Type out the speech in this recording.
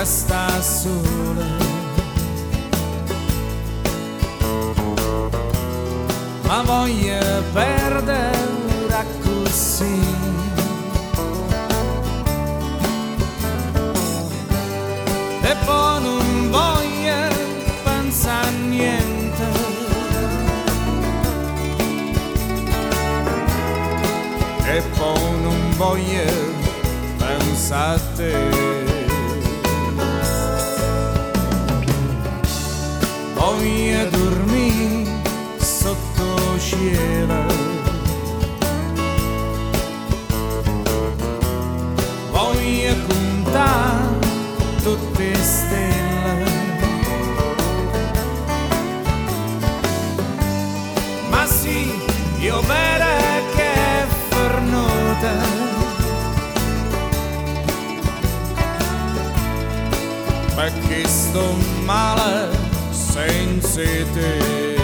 sta sola, ma voglio perdere così. E poi non voglio pensare a niente, e poi non voglio pensare a te. Voglio dormire sotto cielo, voglio contare tutte stelle, ma sì, io vedo che è fornuta, perché sto male senza te.